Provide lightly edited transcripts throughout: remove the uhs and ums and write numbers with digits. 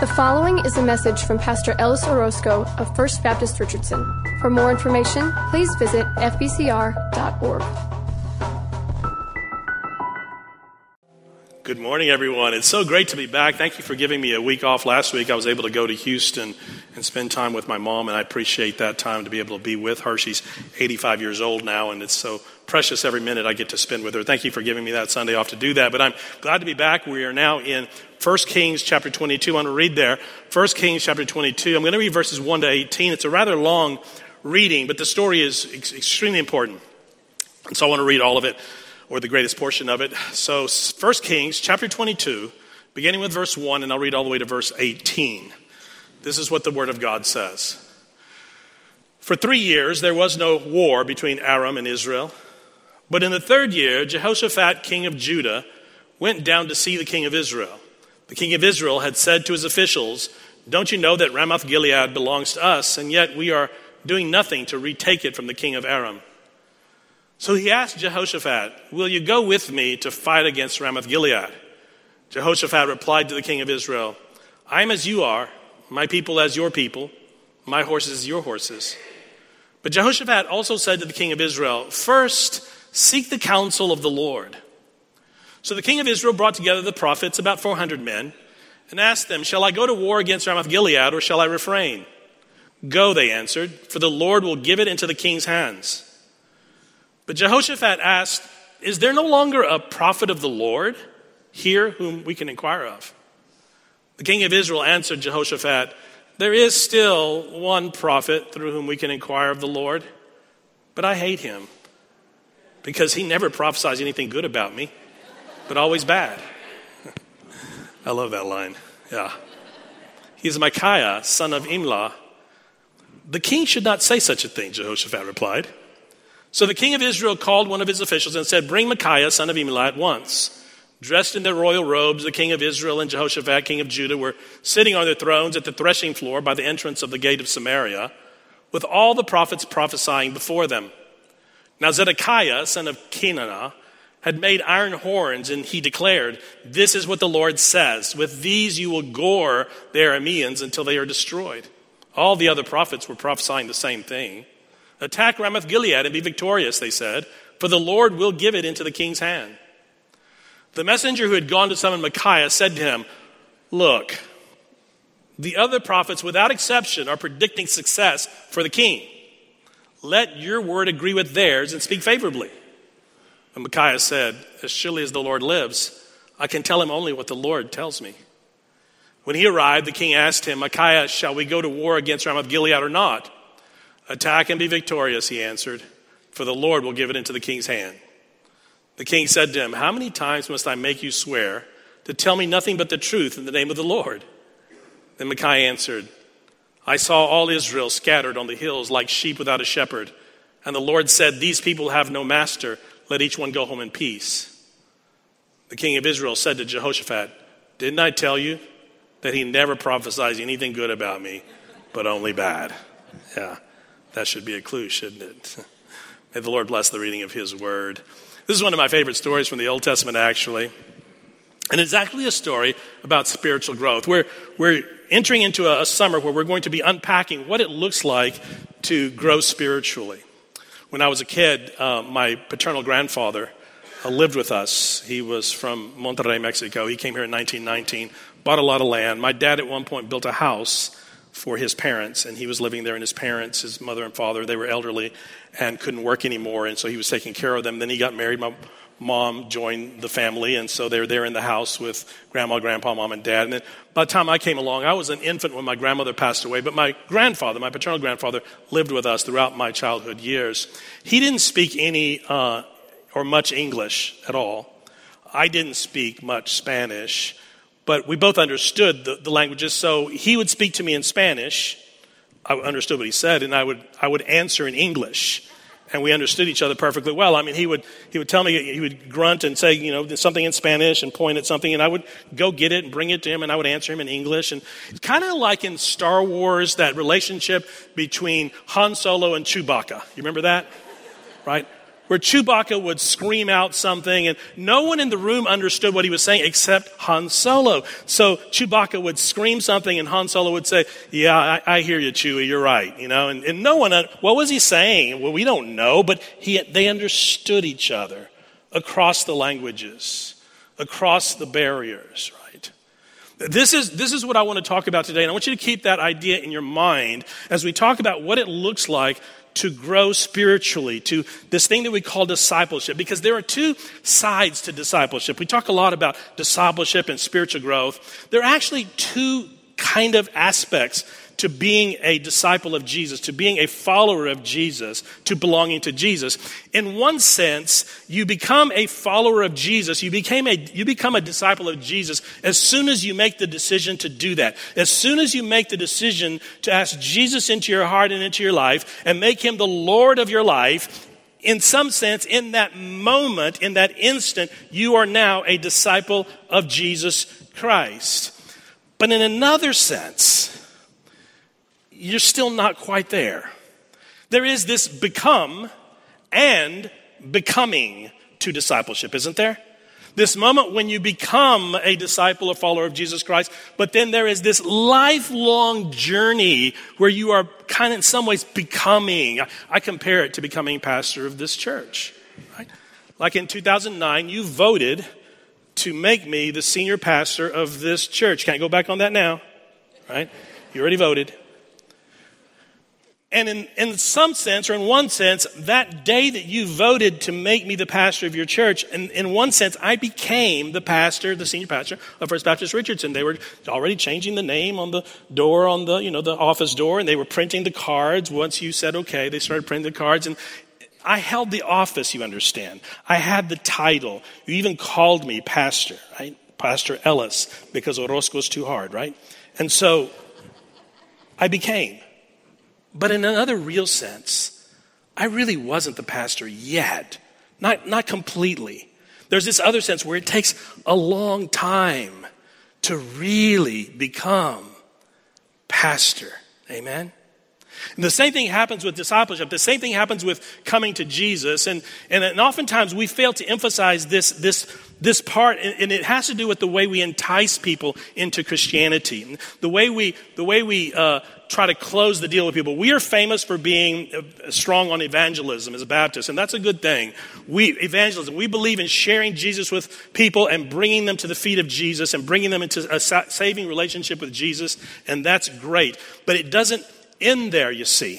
The following is a message from Pastor Ellis Orozco of First Baptist Richardson. For more information, please visit fbcr.org. Good morning, everyone. It's so great to be back. Thank you for giving me a week off last week. I was able to go to Houston and spend time with my mom, and I appreciate that time to be able to be with her. She's 85 years old now, and it's so precious every minute I get to spend with her. Thank you for giving me that Sunday off to do that. But I'm glad to be back. We are now in 1 Kings chapter 22. I want to read there. 1 Kings chapter 22. I'm going to read verses 1 to 18. It's a rather long reading, but the story is extremely important. And so I want to read all of it, or the greatest portion of it. So 1 Kings chapter 22, beginning with verse 1, and I'll read all the way to verse 18. This is what the Word of God says. For 3 years there was no war between Aram and Israel. But in the third year, Jehoshaphat, king of Judah, went down to see the king of Israel. The king of Israel had said to his officials, "Don't you know that Ramoth-Gilead belongs to us, and yet we are doing nothing to retake it from the king of Aram?" So he asked Jehoshaphat, "Will you go with me to fight against Ramoth-Gilead?" Jehoshaphat replied to the king of Israel, "I am as you are, my people as your people, my horses as your horses." But Jehoshaphat also said to the king of Israel, "First, seek the counsel of the Lord." So the king of Israel brought together the prophets, about 400 men, and asked them, "Shall I go to war against Ramoth-Gilead, or shall I refrain?" "Go," they answered, "for the Lord will give it into the king's hands." But Jehoshaphat asked, "Is there no longer a prophet of the Lord here whom we can inquire of?" The king of Israel answered Jehoshaphat, "There is still one prophet through whom we can inquire of the Lord, but I hate him, because he never prophesies anything good about me, but always bad." I love that line. Yeah. "He's Micaiah, son of Imlah." "The king should not say such a thing," Jehoshaphat replied. So the king of Israel called one of his officials and said, "Bring Micaiah, son of Imlah, at once." Dressed in their royal robes, the king of Israel and Jehoshaphat, king of Judah, were sitting on their thrones at the threshing floor by the entrance of the gate of Samaria, with all the prophets prophesying before them. Now Zedekiah, son of Kenana, had made iron horns, and he declared, "This is what the Lord says, with these you will gore the Arameans until they are destroyed." All the other prophets were prophesying the same thing. "Attack Ramoth-Gilead and be victorious," they said, "for the Lord will give it into the king's hand." The messenger who had gone to summon Micaiah said to him, "Look, the other prophets without exception are predicting success for the king. Let your word agree with theirs and speak favorably." And Micaiah said, "As surely as the Lord lives, I can tell him only what the Lord tells me." When he arrived, the king asked him, "Micaiah, shall we go to war against Ramoth-Gilead or not?" "Attack and be victorious," he answered, "for the Lord will give it into the king's hand." The king said to him, "How many times must I make you swear to tell me nothing but the truth in the name of the Lord?" Then Micaiah answered, "I saw all Israel scattered on the hills like sheep without a shepherd. And the Lord said, 'These people have no master. Let each one go home in peace.'" The king of Israel said to Jehoshaphat, "Didn't I tell you that he never prophesies anything good about me, but only bad?" Yeah, that should be a clue, shouldn't it? May the Lord bless the reading of his word. This is one of my favorite stories from the Old Testament, actually. And it's actually a story about spiritual growth. We're entering into a summer where we're going to be unpacking what it looks like to grow spiritually. When I was a kid, my paternal grandfather lived with us. He was from Monterrey, Mexico. He came here in 1919, bought a lot of land. My dad at one point built a house for his parents, and he was living there, and his parents, his mother and father, they were elderly and couldn't work anymore, and so he was taking care of them. Then he got married. My mom joined the family, and so they were there in the house with grandma, grandpa, mom, and dad. And then by the time I came along, I was an infant when my grandmother passed away, but my grandfather, my paternal grandfather, lived with us throughout my childhood years. He didn't speak any or much English at all. I didn't speak much Spanish, but we both understood the languages, so he would speak to me in Spanish. I understood what he said, and I would answer in English. And we understood each other perfectly well. I mean, he would tell me, he would grunt and say, something in Spanish and point at something, and I would go get it and bring it to him, and I would answer him in English. And it's kind of like in Star Wars, that relationship between Han Solo and Chewbacca. You remember that? Right? where Chewbacca would scream out something and no one in the room understood what he was saying except Han Solo. So Chewbacca would scream something and Han Solo would say, yeah, I hear you, Chewie, you're right. And no one, what was he saying? Well, we don't know, but they understood each other across the languages, across the barriers, right? This is what I want to talk about today, and I want you to keep that idea in your mind as we talk about what it looks like to grow spiritually, to this thing that we call discipleship, because there are two sides to discipleship. We talk a lot about discipleship and spiritual growth. There are actually two kind of aspects to being a disciple of Jesus, to being a follower of Jesus, to belonging to Jesus. In one sense, you become a follower of Jesus, you become a disciple of Jesus as soon as you make the decision to do that. As soon as you make the decision to ask Jesus into your heart and into your life and make him the Lord of your life, in some sense, in that moment, in that instant, you are now a disciple of Jesus Christ. But in another sense, you're still not quite there. There is this become and becoming to discipleship, isn't there? This moment when you become a disciple or follower of Jesus Christ, but then there is this lifelong journey where you are kind of in some ways becoming. I compare it to becoming pastor of this church, right? Like in 2009, you voted to make me the senior pastor of this church. Can't go back on that now, right? You already voted. And in some sense, or in one sense, that day that you voted to make me the pastor of your church, in one sense, I became the pastor, the senior pastor of First Baptist Richardson. They were already changing the name on the door, on the office door, and they were printing the cards. Once you said okay, they started printing the cards, and I held the office, you understand. I had the title. You even called me pastor, right? Pastor Ellis, because Orozco was too hard, right? And so I became. But in another real sense, I really wasn't the pastor yet. Not completely. There's this other sense where it takes a long time to really become pastor. Amen? And the same thing happens with discipleship. The same thing happens with coming to Jesus. And oftentimes we fail to emphasize this part, and it has to do with the way we entice people into Christianity. The way we try to close the deal with people. We are famous for being strong on evangelism as a Baptist, and that's a good thing. Evangelism, we believe in sharing Jesus with people and bringing them to the feet of Jesus and bringing them into a saving relationship with Jesus, and that's great. But it doesn't end there, you see.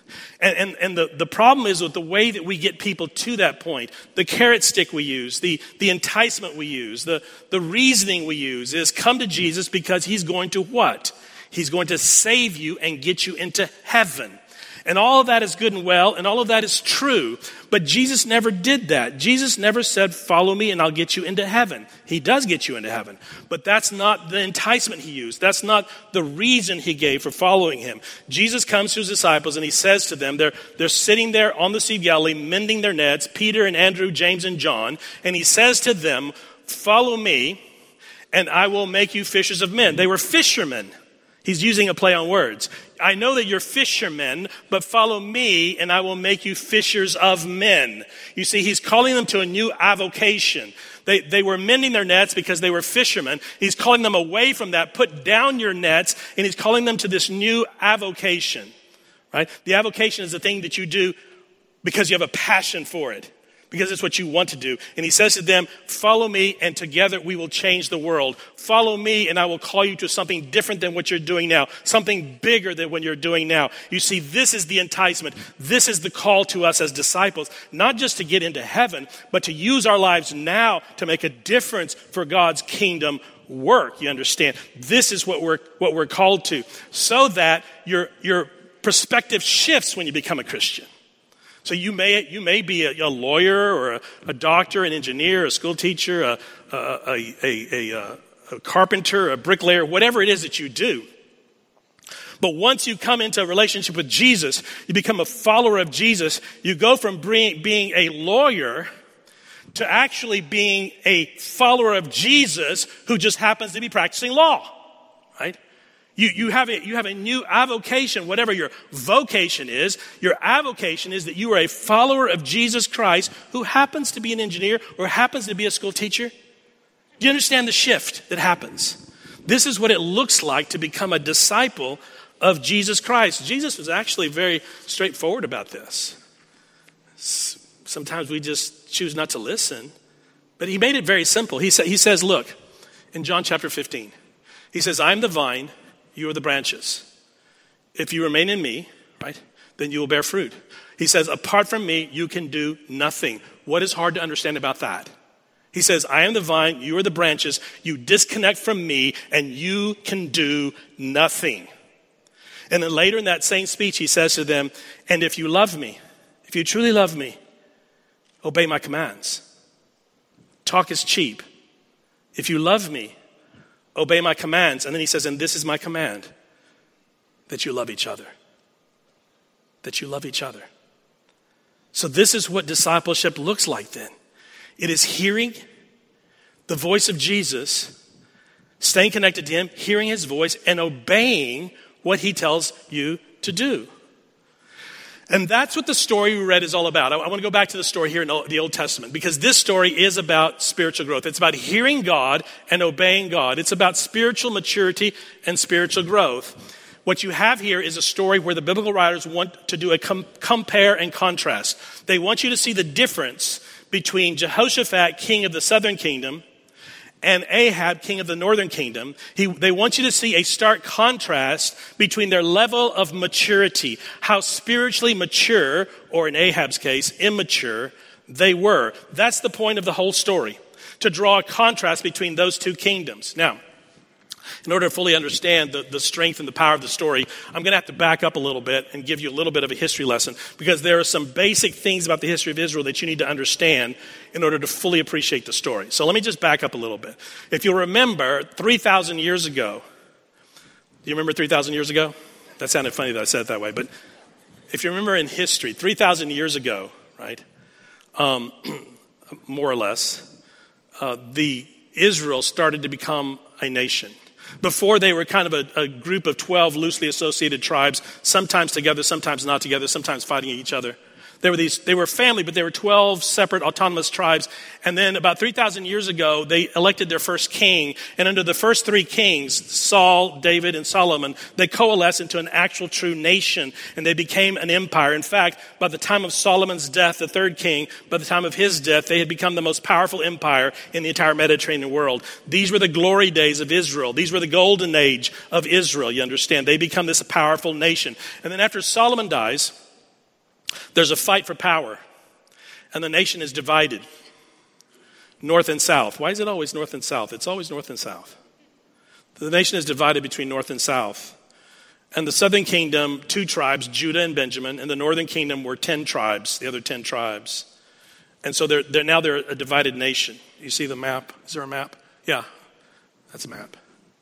And the problem is with the way that we get people to that point, the carrot stick we use, the enticement we use, the reasoning we use is come to Jesus because he's going to what? He's going to save you and get you into heaven. And all of that is good and well, and all of that is true. But Jesus never did that. Jesus never said, follow me and I'll get you into heaven. He does get you into heaven. But that's not the enticement he used. That's not the reason he gave for following him. Jesus comes to his disciples and he says to them, they're sitting there on the Sea of Galilee, mending their nets, Peter and Andrew, James and John. And he says to them, follow me and I will make you fishers of men. They were fishermen. He's using a play on words. I know that you're fishermen, but follow me and I will make you fishers of men. You see, he's calling them to a new avocation. They were mending their nets because they were fishermen. He's calling them away from that. Put down your nets, and he's calling them to this new avocation, right? The avocation is the thing that you do because you have a passion for it, because it's what you want to do. And he says to them, follow me and together we will change the world. Follow me and I will call you to something different than what you're doing now, something bigger than what you're doing now. You see, this is the enticement. This is the call to us as disciples, not just to get into heaven, but to use our lives now to make a difference for God's kingdom work. You understand? This is what we're called to, so that your perspective shifts when you become a Christian. So you may be a lawyer or a doctor, an engineer, a school teacher, a carpenter, a bricklayer, whatever it is that you do. But once you come into a relationship with Jesus, you become a follower of Jesus. You go from being a lawyer to actually being a follower of Jesus who just happens to be practicing law, right? You have a new avocation, whatever your vocation is. Your avocation is that you are a follower of Jesus Christ who happens to be an engineer or happens to be a school teacher. Do you understand the shift that happens? This is what it looks like to become a disciple of Jesus Christ. Jesus was actually very straightforward about this. Sometimes we just choose not to listen, but he made it very simple. He says, look, in John chapter 15, he says, I am the vine, you are the branches. If you remain in me, right, then you will bear fruit. He says, apart from me, you can do nothing. What is hard to understand about that? He says, I am the vine, you are the branches. You disconnect from me, and you can do nothing. And then later in that same speech, he says to them, and if you love me, if you truly love me, obey my commands. Talk is cheap. If you love me, obey my commands. And then he says, and this is my command, that you love each other. That you love each other. So this is what discipleship looks like then. It is hearing the voice of Jesus, staying connected to him, hearing his voice, and obeying what he tells you to do. And that's what the story we read is all about. I want to go back to the story here in the Old Testament because this story is about spiritual growth. It's about hearing God and obeying God. It's about spiritual maturity and spiritual growth. What you have here is a story where the biblical writers want to do a compare and contrast. They want you to see the difference between Jehoshaphat, king of the southern kingdom, and Ahab, king of the northern kingdom. They want you to see a stark contrast between their level of maturity, how spiritually mature, or in Ahab's case, immature, they were. That's the point of the whole story, to draw a contrast between those two kingdoms. Now, in order to fully understand the strength and the power of the story, I'm going to have to back up a little bit and give you a little bit of a history lesson because there are some basic things about the history of Israel that you need to understand in order to fully appreciate the story. So let me just back up a little bit. If you'll remember, 3,000 years ago, do you remember 3,000 years ago? That sounded funny that I said it that way, but if you remember in history, 3,000 years ago, right, more or less, the Israel started to become a nation. Before they were kind of a group of 12 loosely associated tribes, sometimes together, sometimes not together, sometimes fighting each other. They were family, but they were 12 separate autonomous tribes. And then about 3,000 years ago, they elected their first king. And under the first three kings, Saul, David, and Solomon, they coalesced into an actual true nation. And they became an empire. In fact, by the time of Solomon's death, the third king, by the time of his death, they had become the most powerful empire in the entire Mediterranean world. These were the glory days of Israel. These were the golden age of Israel, you understand. They become this powerful nation. And then after Solomon dies, there's a fight for power, and the nation is divided, north and south. Why is it always north and south? It's always north and south. The nation is divided between north and south. And the southern kingdom, 2 tribes, Judah and Benjamin, and the northern kingdom were 10 tribes, the other 10 tribes. And so they're a divided nation. You see the map? Is there a map? Yeah, that's a map.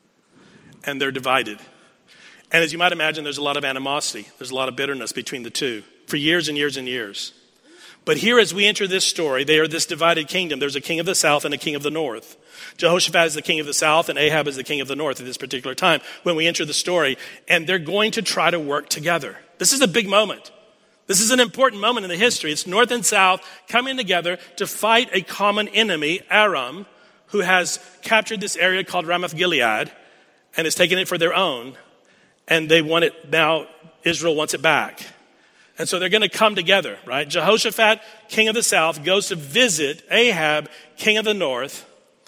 And they're divided. And as you might imagine, there's a lot of animosity. There's a lot of bitterness between the two for years and years and years. But here as we enter this story, they are this divided kingdom. There's a king of the south and a king of the north. Jehoshaphat is the king of the south and Ahab is the king of the north at this particular time when we enter the story. And they're going to try to work together. This is a big moment. This is an important moment in the history. It's north and south coming together to fight a common enemy, Aram, who has captured this area called Ramoth Gilead and has taken it for their own. And they want it now, Israel wants it back. And so they're going to come together, right? Jehoshaphat, king of the south, goes to visit Ahab, king of the north.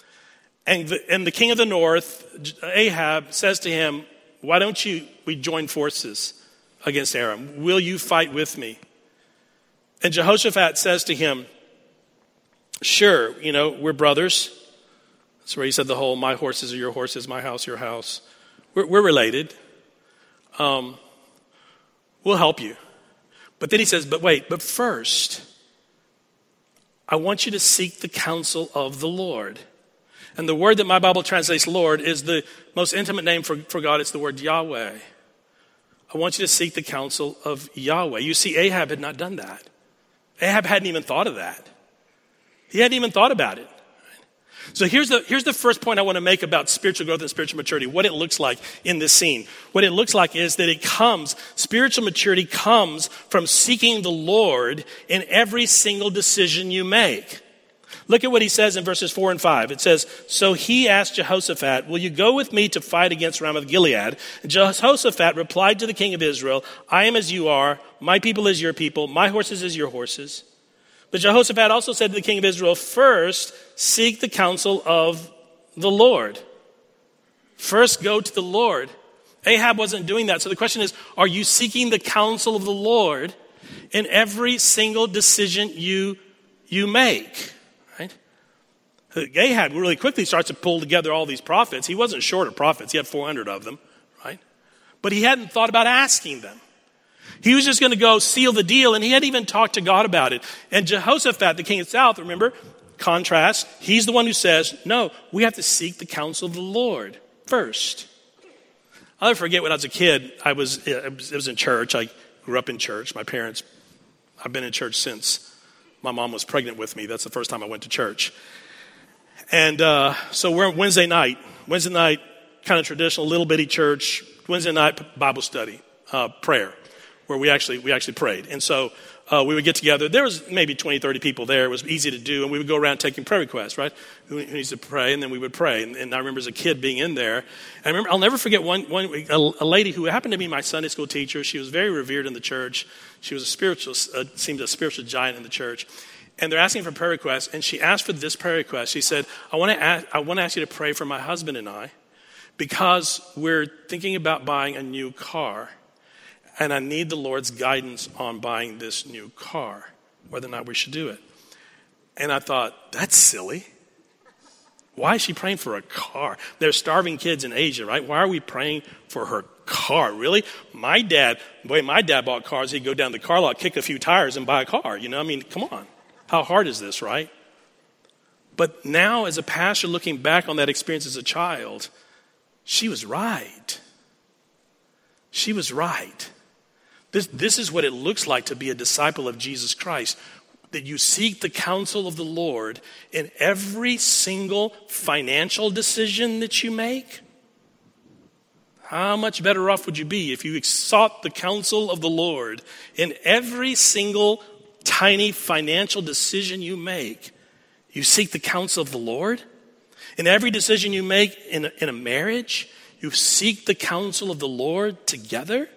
And the king of the north, Ahab, says to him, why don't we join forces against Aram? Will you fight with me? And Jehoshaphat says to him, sure, we're brothers. That's where he said the whole, my horses are your horses, my house, your house. We're related. We'll help you. But then he says, but first, I want you to seek the counsel of the Lord. And the word that my Bible translates Lord is the most intimate name for God. It's the word Yahweh. I want you to seek the counsel of Yahweh. You see, Ahab had not done that. Ahab hadn't even thought of that. He hadn't even thought about it. So here's the first point I want to make about spiritual growth and spiritual maturity, what it looks like in this scene. What it looks like is that spiritual maturity comes from seeking the Lord in every single decision you make. Look at what he says in verses 4 and 5. It says, so he asked Jehoshaphat, will you go with me to fight against Ramoth Gilead? And Jehoshaphat replied to the king of Israel, I am as you are, my people as your people, my horses as your horses. But Jehoshaphat also said to the king of Israel, first seek the counsel of the Lord. First go to the Lord. Ahab wasn't doing that. So the question is, are you seeking the counsel of the Lord in every single decision you make? Right? Ahab really quickly starts to pull together all these prophets. He wasn't short of prophets. He had 400 of them, right? But he hadn't thought about asking them. He was just going to go seal the deal, and he hadn't even talked to God about it. And Jehoshaphat, the king of the south, remember, contrast, he's the one who says, no, we have to seek the counsel of the Lord first. I'll never forget when I was a kid, it was in church. I grew up in church. I've been in church since my mom was pregnant with me. That's the first time I went to church. And so we're on Wednesday night, kind of traditional, little bitty church, Wednesday night Bible study, prayer, where we actually prayed. And so we would get together. There was maybe 20, 30 people there. It was easy to do. And we would go around taking prayer requests, right? Who needs to pray? And then we would pray. And I remember as a kid being in there. And I'll never forget a lady who happened to be my Sunday school teacher. She was very revered in the church. She was seemed a spiritual giant in the church. And they're asking for prayer requests. And she asked for this prayer request. She said, I want to ask you to pray for my husband and I, because we're thinking about buying a new car. And I need the Lord's guidance on buying this new car, whether or not we should do it. And I thought, that's silly. Why is she praying for a car? There's starving kids in Asia, right? Why are we praying for her car? Really? The way my dad bought cars, he'd go down to the car lot, kick a few tires, and buy a car. You know, I mean, come on. How hard is this, right? But now, as a pastor looking back on that experience as a child, she was right. She was right. This is what it looks like to be a disciple of Jesus Christ, that you seek the counsel of the Lord in every single financial decision that you make. How much better off would you be if you sought the counsel of the Lord in every single tiny financial decision you make? You seek the counsel of the Lord. In every decision you make in a marriage, you seek the counsel of the Lord together.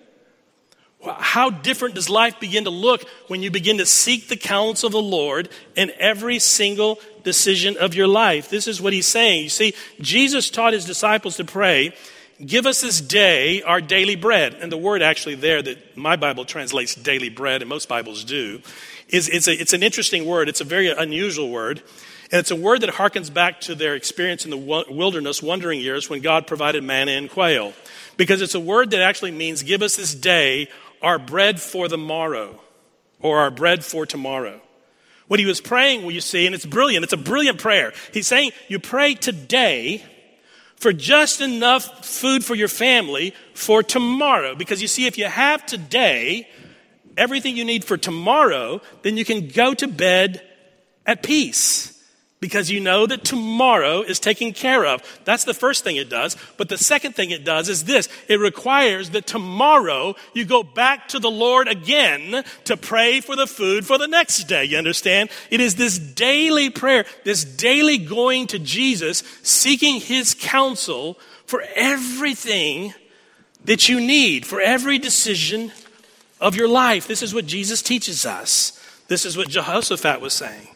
How different does life begin to look when you begin to seek the counsel of the Lord in every single decision of your life? This is what he's saying. You see, Jesus taught his disciples to pray, give us this day our daily bread. And the word actually there that my Bible translates daily bread, and most Bibles do, it's an interesting word. It's a very unusual word. And it's a word that harkens back to their experience in the wilderness wandering years when God provided manna and quail. Because it's a word that actually means give us this day our bread for the morrow, or our bread for tomorrow. What he was praying, you see, and it's brilliant. It's a brilliant prayer. He's saying you pray today for just enough food for your family for tomorrow. Because you see, if you have today everything you need for tomorrow, then you can go to bed at peace. Because you know that tomorrow is taken care of. That's the first thing it does. But the second thing it does is this. It requires that tomorrow you go back to the Lord again to pray for the food for the next day. You understand? It is this daily prayer, this daily going to Jesus, seeking his counsel for everything that you need, for every decision of your life. This is what Jesus teaches us. This is what Jehoshaphat was saying.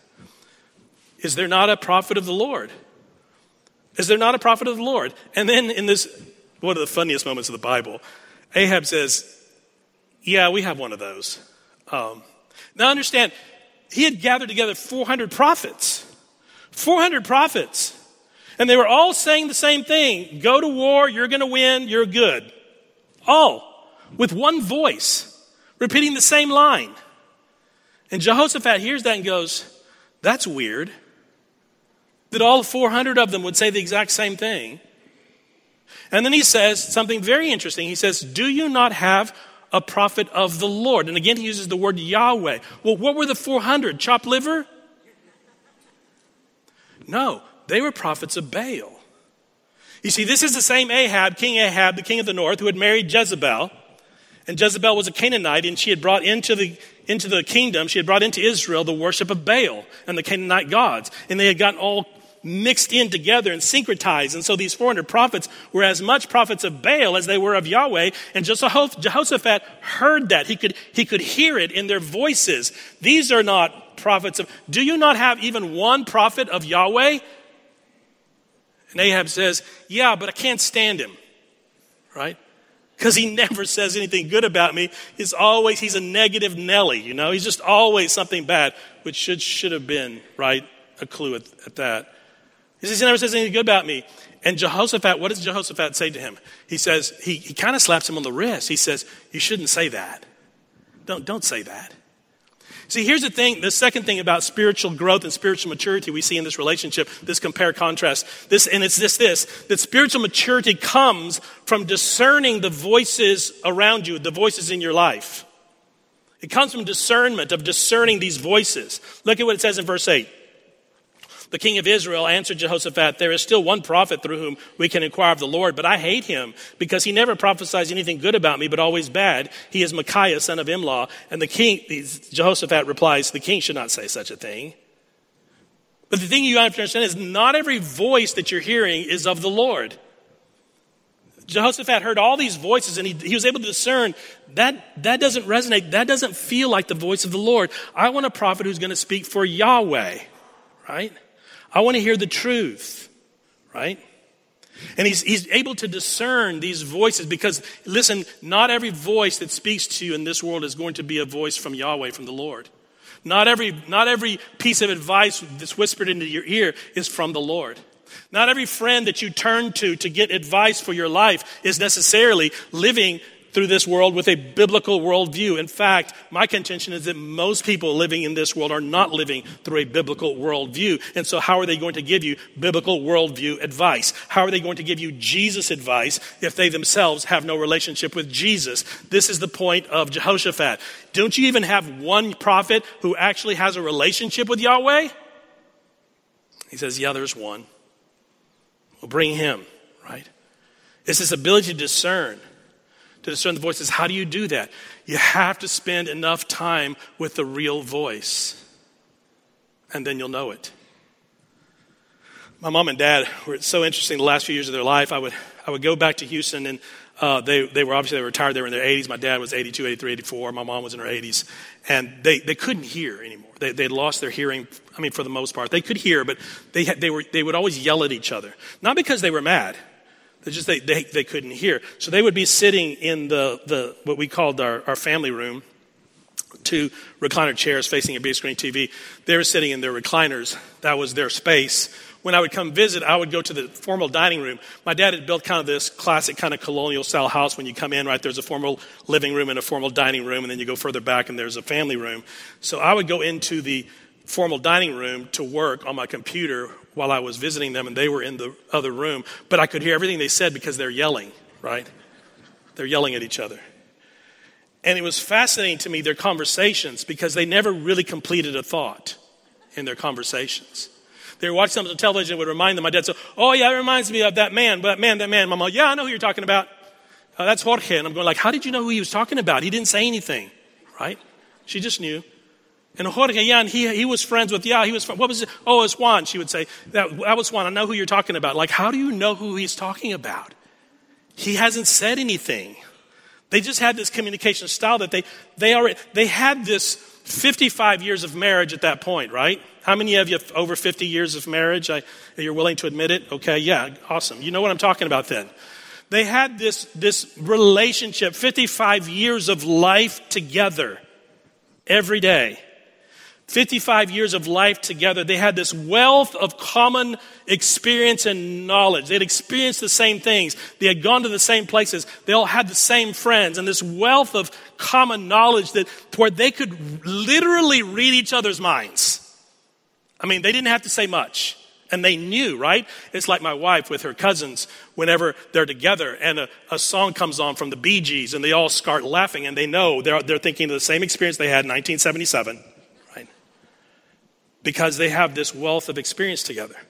Is there not a prophet of the Lord? Is there not a prophet of the Lord? And then in this, one of the funniest moments of the Bible, Ahab says, yeah, we have one of those. Now understand, he had gathered together 400 prophets. 400 prophets. And they were all saying the same thing. Go to war, you're going to win, you're good. All with one voice, repeating the same line. And Jehoshaphat hears that and goes, that's weird. That all 400 of them would say the exact same thing. And then he says something very interesting. He says, do you not have a prophet of the Lord? And again, he uses the word Yahweh. Well, what were the 400? Chopped liver? No, They were prophets of Baal. You see, this is the same Ahab, King Ahab, the king of the north, who had married Jezebel. And Jezebel was a Canaanite, and she had brought into the kingdom, she had brought into Israel the worship of Baal and the Canaanite gods. And they had gotten all mixed in together and syncretized. And so these 400 prophets were as much prophets of Baal as they were of Yahweh. And Jehoshaphat heard that. He could hear it in their voices. These are not prophets of... Do you not have even one prophet of Yahweh? And Ahab says, yeah, but I can't stand him. Right? Because he never says anything good about me. He's a negative Nelly, you know. He's just always something bad, which should have been, right, a clue at that. He says he never says anything good about me. And Jehoshaphat, what does Jehoshaphat say to him? He says, he kind of slaps him on the wrist. He says, you shouldn't say that. Don't say that. See, here's the thing, the second thing about spiritual growth and spiritual maturity we see in this relationship, this compare-contrast, that spiritual maturity comes from discerning the voices around you, the voices in your life. It comes from discernment, of discerning these voices. Look at what it says in verse 8. The king of Israel answered Jehoshaphat, there is still one prophet through whom we can inquire of the Lord, but I hate him because he never prophesies anything good about me, but always bad. He is Micaiah, son of Imlah. And Jehoshaphat replies, the king should not say such a thing. But the thing you have to understand is not every voice that you're hearing is of the Lord. Jehoshaphat heard all these voices and he was able to discern that doesn't resonate. That doesn't feel like the voice of the Lord. I want a prophet who's going to speak for Yahweh, right? I want to hear the truth, right? And he's able to discern these voices because, listen, not every voice that speaks to you in this world is going to be a voice from Yahweh, from the Lord. Not every piece of advice that's whispered into your ear is from the Lord. Not every friend that you turn to get advice for your life is necessarily living through this world with a biblical worldview. In fact, my contention is that most people living in this world are not living through a biblical worldview. And so how are they going to give you biblical worldview advice? How are they going to give you Jesus advice if they themselves have no relationship with Jesus? This is the point of Jehoshaphat. Don't you even have one prophet who actually has a relationship with Yahweh? He says, yeah, there's one. We'll bring him, right? It's this ability to discern the voices. How do you do that? You have to spend enough time with the real voice, and then you'll know it. My mom and dad were so interesting the last few years of their life. I would go back to Houston, and they were retired. They were in their 80s. My dad was 82, 83, 84. My mom was in her 80s, and they couldn't hear anymore. They'd lost their hearing. I mean, for the most part, they could hear, but they would always yell at each other, not because they were mad. They couldn't hear. So they would be sitting in the what we called our family room, two recliner chairs facing a big screen TV. They were sitting in their recliners. That was their space. When I would come visit, I would go to the formal dining room. My dad had built kind of this classic kind of colonial style house. When you come in, right, there's a formal living room and a formal dining room, and then you go further back and there's a family room. So I would go into the formal dining room to work on my computer while I was visiting them, and they were in the other room. But I could hear everything they said because they're yelling, right? They're yelling at each other. And it was fascinating to me, their conversations, because they never really completed a thought in their conversations. They were watching something on television that would remind them. My dad said, oh, yeah, it reminds me of that man. Mama, yeah, I know who you're talking about. That's Jorge. And I'm going like, how did you know who he was talking about? He didn't say anything, right? She just knew. And Jorge, yeah, and he was friends with, yeah, he was, what was it? Oh, it's Juan, she would say. That was Juan, I know who you're talking about. Like, how do you know who he's talking about? He hasn't said anything. They just had this communication style that they had this 55 years of marriage at that point, right? How many of you have over 50 years of marriage? You're willing to admit it? Okay, yeah, awesome. You know what I'm talking about then. They had this relationship, 55 years of life together every day. 55 years of life together. They had this wealth of common experience and knowledge. They'd experienced the same things. They had gone to the same places. They all had the same friends, and this wealth of common knowledge that where they could literally read each other's minds. I mean, they didn't have to say much. And they knew, right? It's like my wife with her cousins whenever they're together and a song comes on from the Bee Gees and they all start laughing and they know they're thinking of the same experience they had in 1977, right? Because they have this wealth of experience together.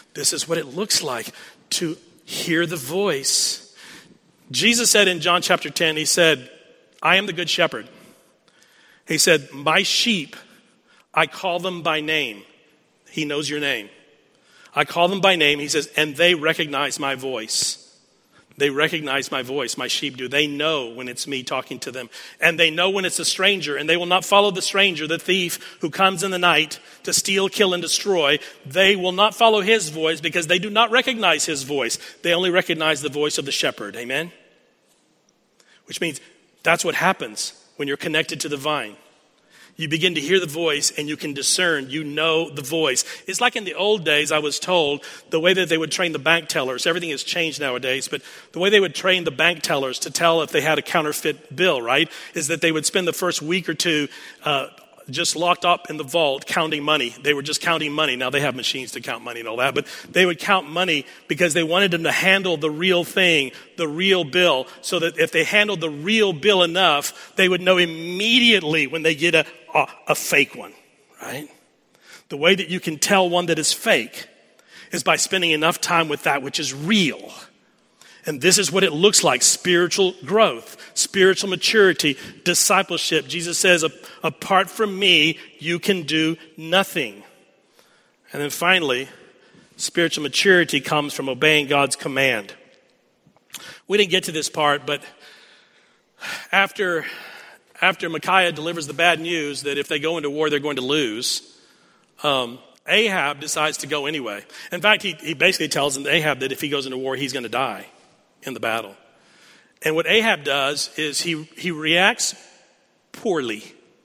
This is what it looks like to hear the voice. Jesus said in John chapter 10, he said, I am the good shepherd. He said, my sheep, I call them by name. He knows your name. I call them by name, he says, and they recognize my voice. They recognize my voice, my sheep do. They know when it's me talking to them. And they know when it's a stranger, and they will not follow the stranger, the thief who comes in the night to steal, kill, and destroy. They will not follow his voice because they do not recognize his voice. They only recognize the voice of the shepherd. Amen? Which means that's what happens when you're connected to the vine. You begin to hear the voice and you can discern, you know the voice. It's like in the old days, I was told, the way that they would train the bank tellers. Everything has changed nowadays, but the way they would train the bank tellers to tell if they had a counterfeit bill, right, is that they would spend the first week or two just locked up in the vault counting money. They were just counting money. Now they have machines to count money and all that, but they would count money because they wanted them to handle the real thing, the real bill, so that if they handled the real bill enough, they would know immediately when they get a fake one, right? The way that you can tell one that is fake is by spending enough time with that which is real. And this is what it looks like: spiritual growth, spiritual maturity, discipleship. Jesus says, apart from me, you can do nothing. And then finally, spiritual maturity comes from obeying God's command. We didn't get to this part, but after Micaiah delivers the bad news that if they go into war, they're going to lose, Ahab decides to go anyway. In fact, he basically tells Ahab that if he goes into war, he's going to die in the battle. And what Ahab does is he reacts poorly.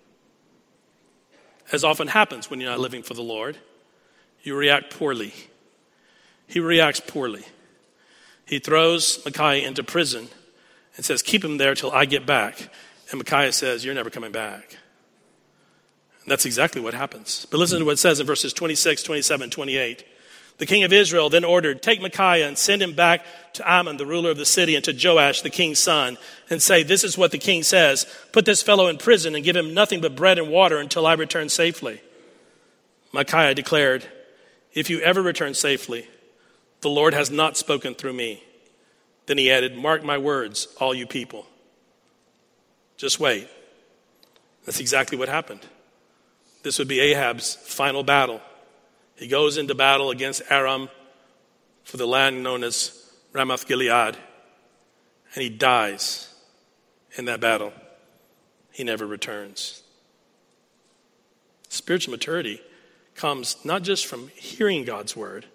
As often happens when you're not living for the Lord, you react poorly. He reacts poorly. He throws Micaiah into prison and says, keep him there till I get back. And Micaiah says, you're never coming back. And that's exactly what happens. But listen to what it says in verses 26, 27, 28. The king of Israel then ordered, take Micaiah and send him back to Ammon, the ruler of the city, and to Joash, the king's son, and say, this is what the king says, put this fellow in prison and give him nothing but bread and water until I return safely. Micaiah declared, if you ever return safely, the Lord has not spoken through me. Then he added, mark my words, all you people. Just wait. That's exactly what happened. This would be Ahab's final battle. He goes into battle against Aram for the land known as Ramoth Gilead, and he dies in that battle. He never returns. Spiritual maturity comes not just from hearing God's word,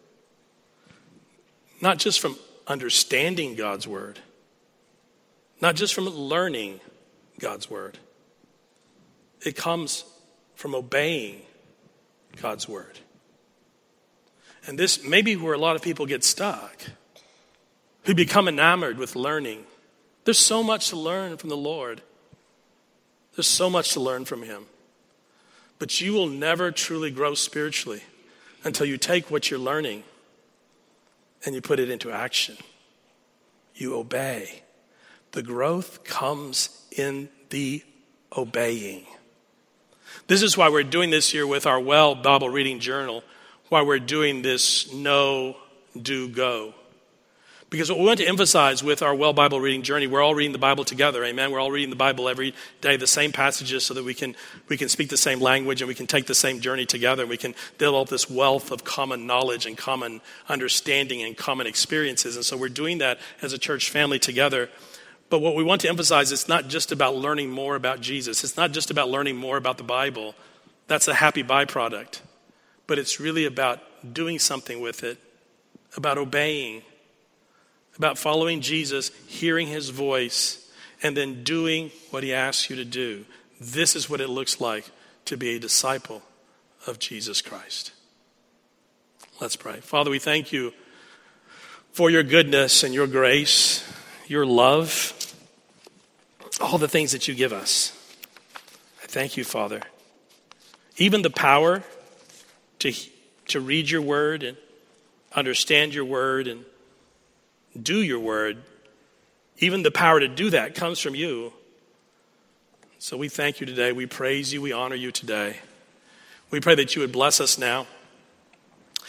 not just from understanding God's word, not just from learning God's word. It comes from obeying God's word. And this may be where a lot of people get stuck, who become enamored with learning. There's so much to learn from the Lord. There's so much to learn from him. But you will never truly grow spiritually until you take what you're learning and you put it into action. You obey. The growth comes in the obeying. This is why we're doing this here with our Well Bible Reading Journal, why we're doing this Know, Do, Go. Because what we want to emphasize with our Well Bible Reading Journey, we're all reading the Bible together, amen? We're all reading the Bible every day, the same passages, so that we can speak the same language and we can take the same journey together. We can develop this wealth of common knowledge and common understanding and common experiences. And so we're doing that as a church family together. But what we want to emphasize, it's not just about learning more about Jesus. It's not just about learning more about the Bible. That's a happy byproduct. But it's really about doing something with it, about obeying, about following Jesus, hearing his voice, and then doing what he asks you to do. This is what it looks like to be a disciple of Jesus Christ. Let's pray. Father, we thank you for your goodness and your grace, your love, all the things that you give us. I thank you, Father. Even the power to read your word and understand your word and do your word, even the power to do that comes from you. So we thank you today. We praise you. We honor you today. We pray that you would bless us now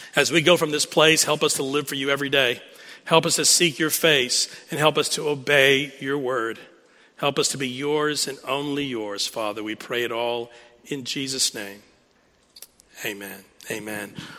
As we go from this place, help us to live for you every day. Help us to seek your face and help us to obey your word. Help us to be yours and only yours, Father. We pray it all in Jesus' name. Amen. Amen.